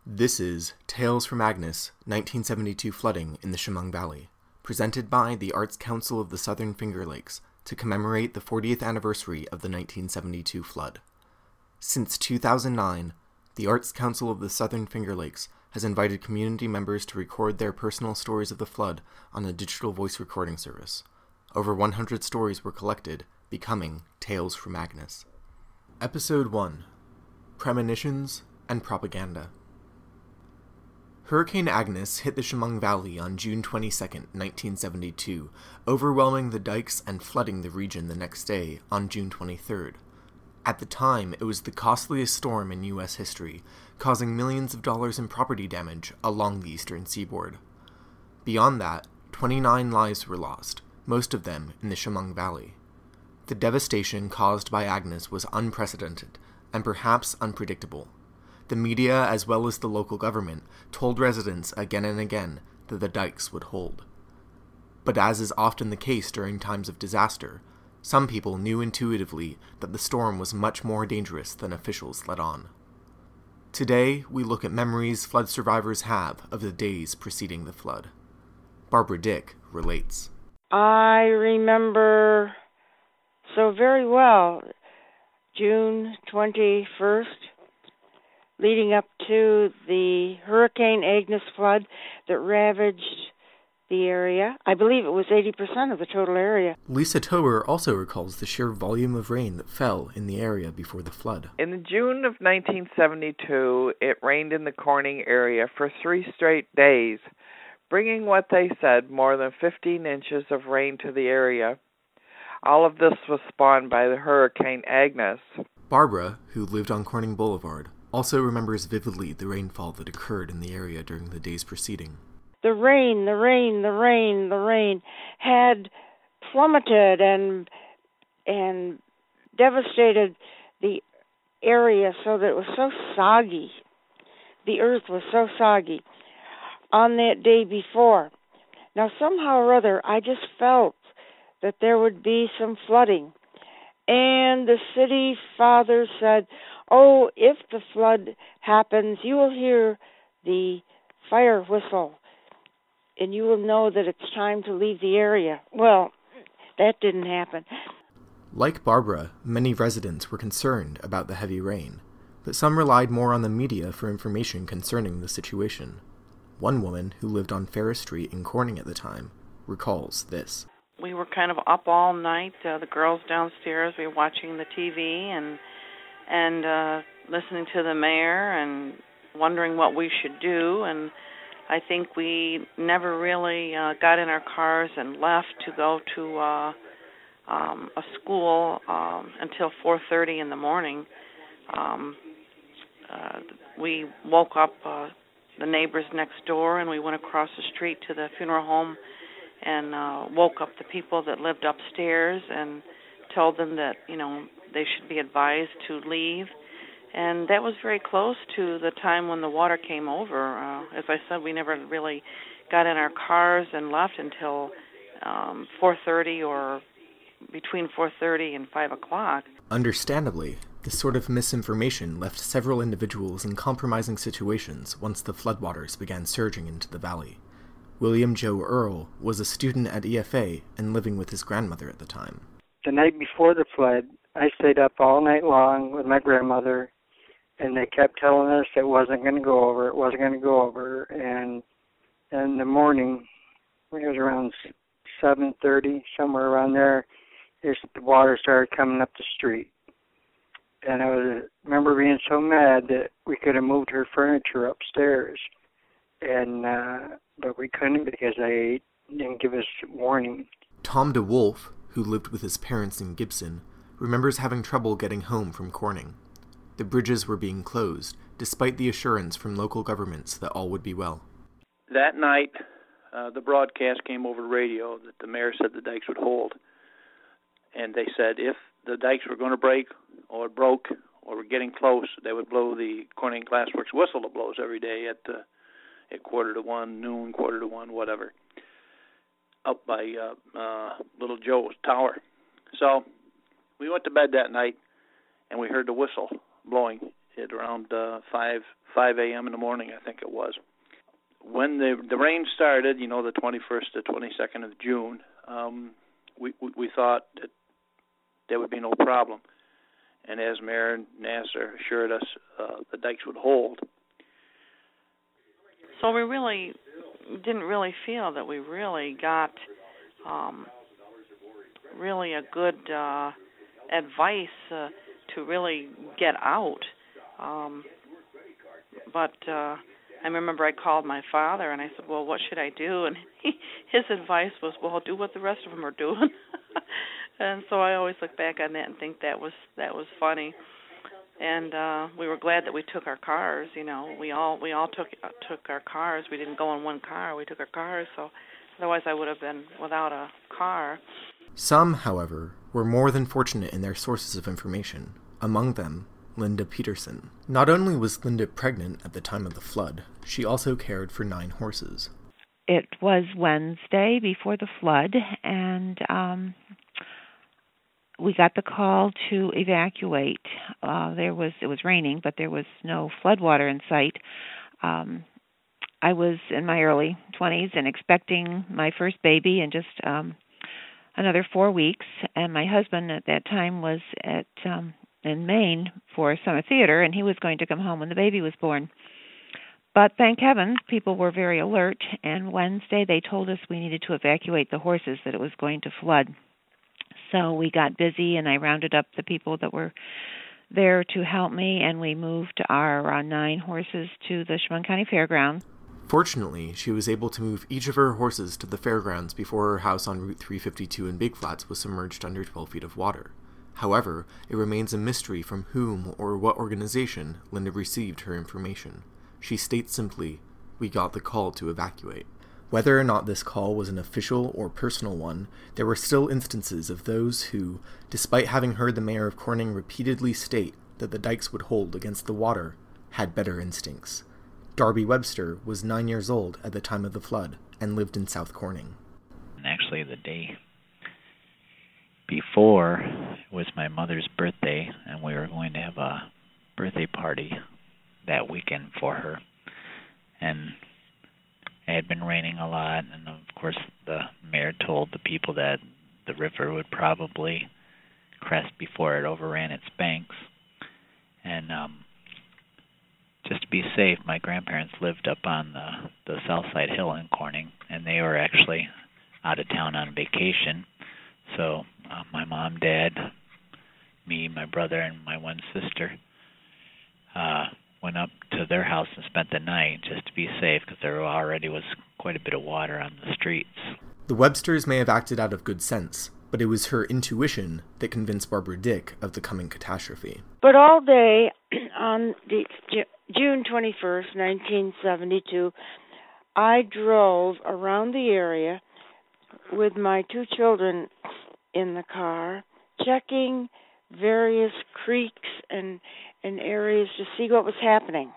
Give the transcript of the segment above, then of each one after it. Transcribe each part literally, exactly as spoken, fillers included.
This is Tales from Agnes, nineteen seventy-two Flooding in the Chemung Valley, presented by the Arts Council of the Southern Finger Lakes to commemorate the fortieth anniversary of the nineteen seventy-two flood. Since two thousand nine, the Arts Council of the Southern Finger Lakes has invited community members to record their personal stories of the flood on a digital voice recording service. Over one hundred stories were collected, becoming Tales from Agnes. Episode one: Premonitions and Propaganda. Hurricane Agnes hit the Chemung Valley on June twenty-second, nineteen seventy-two, overwhelming the dikes and flooding the region the next day, on June twenty-third. At the time, it was the costliest storm in U S history, causing millions of dollars in property damage along the eastern seaboard. Beyond that, twenty-nine lives were lost, most of them in the Chemung Valley. The devastation caused by Agnes was unprecedented, and perhaps unpredictable. The media, as well as the local government, told residents again and again that the dikes would hold. But as is often the case during times of disaster, some people knew intuitively that the storm was much more dangerous than officials let on. Today, we look at memories flood survivors have of the days preceding the flood. Barbara Dick relates. I remember so very well June twenty-first, leading up to the Hurricane Agnes flood that ravaged the area. I believe it was eighty percent of the total area. Lisa Tober also recalls the sheer volume of rain that fell in the area before the flood. In June of nineteen seventy-two, it rained in the Corning area for three straight days, bringing what they said more than fifteen inches of rain to the area. All of this was spawned by the Hurricane Agnes. Barbara, who lived on Corning Boulevard, also remembers vividly the rainfall that occurred in the area during the days preceding. The rain, the rain, the rain, the rain had plummeted and and devastated the area so that it was so soggy. The earth was so soggy on that day before. Now, somehow or other, I just felt that there would be some flooding. And the city father said, oh, if the flood happens, you will hear the fire whistle, and you will know that it's time to leave the area. Well, that didn't happen. Like Barbara, many residents were concerned about the heavy rain, but some relied more on the media for information concerning the situation. One woman, who lived on Ferris Street in Corning at the time, recalls this. We were kind of up all night, uh, the girls downstairs, we were watching the T V and and uh, listening to the mayor and wondering what we should do. And I think we never really uh, got in our cars and left to go to uh, um, a school um, until four thirty in the morning. Um, uh, we woke up uh, the neighbors next door, and we went across the street to the funeral home and uh, woke up the people that lived upstairs and told them that, you know, they should be advised to leave. And that was very close to the time when the water came over. Uh, as I said, we never really got in our cars and left until um, four thirty or between four thirty and five o'clock. Understandably, this sort of misinformation left several individuals in compromising situations once the floodwaters began surging into the valley. William Joe Earl was a student at E F A and living with his grandmother at the time. The night before the flood, I stayed up all night long with my grandmother, and they kept telling us it wasn't going to go over, it wasn't going to go over, and in the morning, when it was around seven thirty, somewhere around there, just the water started coming up the street. And I was, remember being so mad that we could have moved her furniture upstairs, and uh, but we couldn't because they didn't give us warning. Tom DeWolf, who lived with his parents in Gibson, remembers having trouble getting home from Corning. The bridges were being closed, despite the assurance from local governments that all would be well. That night, uh, the broadcast came over the radio that the mayor said the dikes would hold. And they said if the dikes were going to break or broke or were getting close, they would blow the Corning Glassworks whistle that blows every day at uh, at quarter to one, noon, quarter to one, whatever, up by uh, uh, Little Joe's tower. So we went to bed that night, and we heard the whistle blowing at around uh, five five a.m. in the morning, I think it was. When the the rain started, you know, the twenty-first to twenty-second of June, um, we, we we thought that there would be no problem. And as Mayor Nasser assured us, uh, the dikes would hold. So we really didn't really feel that we really got um, really a good uh, advice uh, to really get out. Um, but uh, I remember I called my father and I said, well, what should I do? And he, his advice was, well, do what the rest of them are doing. And so I always look back on that and think that was that was funny. And uh, we were glad that we took our cars. You know, we all we all took uh, took our cars. We didn't go in one car. We took our cars. So otherwise, I would have been without a car. Some, however, were more than fortunate in their sources of information. Among them, Linda Peterson. Not only was Linda pregnant at the time of the flood, she also cared for nine horses. It was Wednesday before the flood, and um, we got the call to evacuate. Uh, there was it was raining, but there was no floodwater in sight. Um, I was in my early twenties and expecting my first baby in just um, another four weeks, and my husband at that time was at um, in Maine for summer theater, and he was going to come home when the baby was born. But thank heaven, people were very alert, and Wednesday they told us we needed to evacuate the horses, that it was going to flood. So we got busy, and I rounded up the people that were there to help me, and we moved our uh, nine horses to the Chemung County Fairgrounds. Fortunately, she was able to move each of her horses to the fairgrounds before her house on Route three fifty-two in Big Flats was submerged under twelve feet of water. However, it remains a mystery from whom or what organization Linda received her information. She states simply, "We got the call to evacuate." Whether or not this call was an official or personal one, there were still instances of those who, despite having heard the mayor of Corning repeatedly state that the dikes would hold against the water, had better instincts. Darby Webster was nine years old at the time of the flood and lived in South Corning. Actually, the day before was my mother's birthday, and we were going to have a birthday party that weekend for her. And it had been raining a lot, and of course the mayor told the people that the river would probably crest before it overran its banks. And um, just to be safe, my grandparents lived up on the, the South Side Hill in Corning, and they were actually out of town on vacation. So uh, my mom, dad, me, my brother, and my one sister uh, went up to their house and spent the night just to be safe, because there already was quite a bit of water on the streets. The Websters may have acted out of good sense, but it was her intuition that convinced Barbara Dick of the coming catastrophe. But all day on the June twenty-first, nineteen seventy-two, I drove around the area with my two children in the car, checking various creeks and, and areas to see what was happening.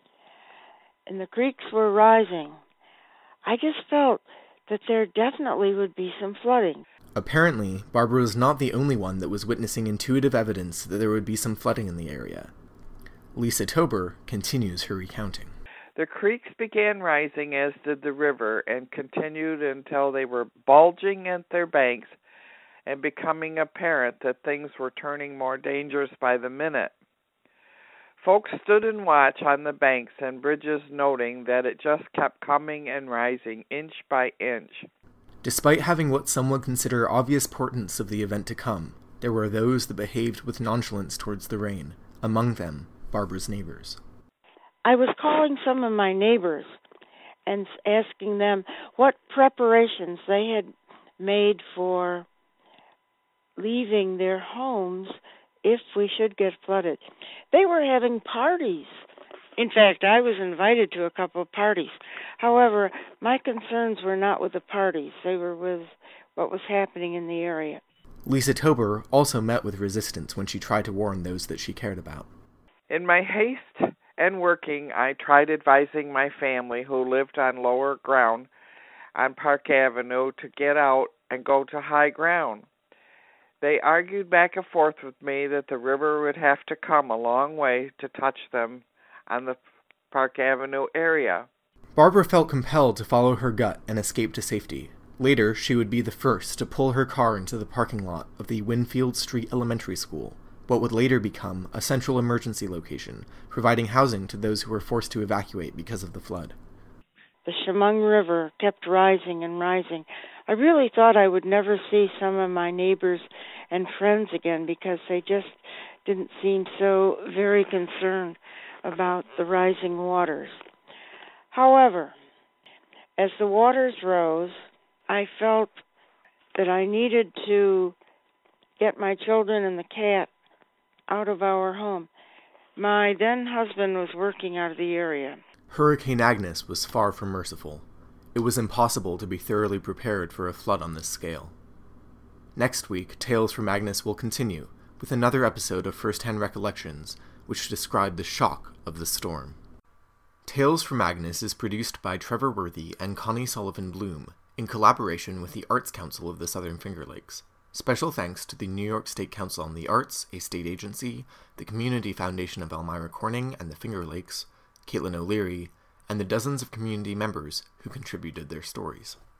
And the creeks were rising. I just felt that there definitely would be some flooding. Apparently, Barbara was not the only one that was witnessing intuitive evidence that there would be some flooding in the area. Lisa Tober continues her recounting. The creeks began rising, as did the river, and continued until they were bulging at their banks and becoming apparent that things were turning more dangerous by the minute. Folks stood and watched on the banks and bridges, noting that it just kept coming and rising inch by inch. Despite having what some would consider obvious portents of the event to come, there were those that behaved with nonchalance towards the rain, among them Barbara's neighbors. I was calling some of my neighbors and asking them what preparations they had made for leaving their homes if we should get flooded. They were having parties. In fact, I was invited to a couple of parties. However, my concerns were not with the parties. They were with what was happening in the area. Lisa Tober also met with resistance when she tried to warn those that she cared about. In my haste and working, I tried advising my family, who lived on lower ground on Park Avenue, to get out and go to high ground. They argued back and forth with me that the river would have to come a long way to touch them on the Park Avenue area. Barbara felt compelled to follow her gut and escape to safety. Later, she would be the first to pull her car into the parking lot of the Winfield Street Elementary School, what would later become a central emergency location, providing housing to those who were forced to evacuate because of the flood. The Chemung River kept rising and rising. I really thought I would never see some of my neighbors and friends again because they just didn't seem so very concerned about the rising waters. However, as the waters rose, I felt that I needed to get my children and the cat out of our home. My then husband was working out of the area. Hurricane Agnes was far from merciful. It was impossible to be thoroughly prepared for a flood on this scale. Next week, Tales from Agnes will continue with another episode of First-Hand Recollections, which describe the shock of the storm. Tales from Agnes is produced by Trevor Worthy and Connie Sullivan Bloom, in collaboration with the Arts Council of the Southern Finger Lakes. Special thanks to the New York State Council on the Arts, a state agency, the Community Foundation of Elmira Corning and the Finger Lakes, Caitlin O'Leary, and the dozens of community members who contributed their stories.